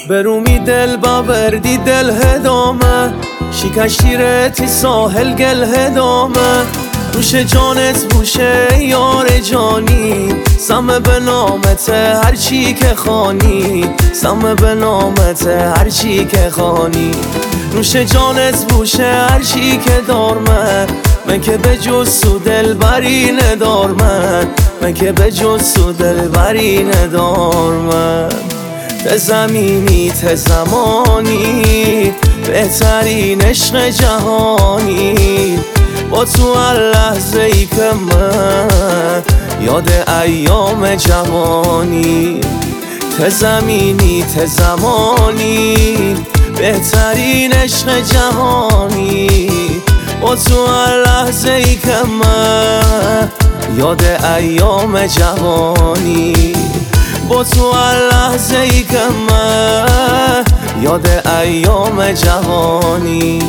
برومی دل باوردی دل هدامه شکشتی رتی ساحل گل هدامه روش جانت بوشه یار جانی سمه به نامت هرچی که خانی سمه به نامت هرچی که خانی روش جانت بوشه هرچی که دارمه من که به جز سو دل بری ندارمه من که به جز سو دل بری ندارمه ته زمینی ته زمانی بهترین عشق جهانی با تو هر لحظه ای که من یاد ایام جوانی ته زمینی ته زمانی بهترین عشق جهانی با تو هر لحظه ای که من یاد ایام جوانی با تو هر لحظه ای که من یاد ایام جوانی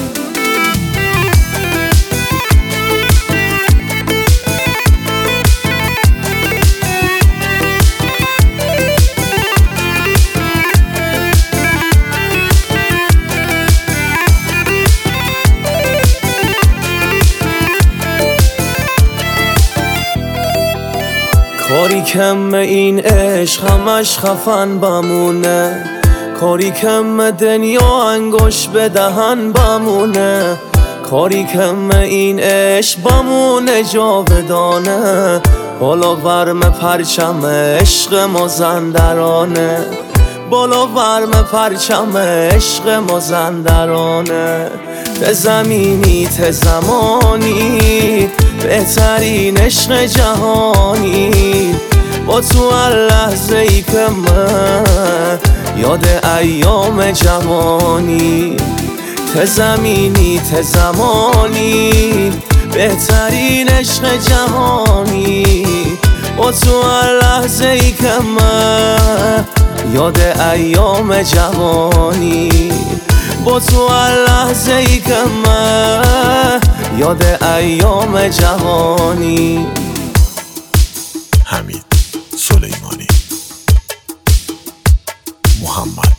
کاری کم این عشق همش خفن بمونه کاری کم دنیا انگوش به دهن بمونه کاری کم این عشق بمونه جاودانه بالا ورم پرچم عشق مازندرانه بالا ورم پرچم عشق مازندرانه ته زمینی ته زمانی بهترین عشق جهانی با تو هر لحظه ای که من یاد ایام جوانی ته زمینی ته زمانی بهترین عشق جهانی با تو هر لحظه ای که من یاد ایام جوانی با تو هر لحظه ای که من یاد ایام جوانی. حمید سلیمانی محمد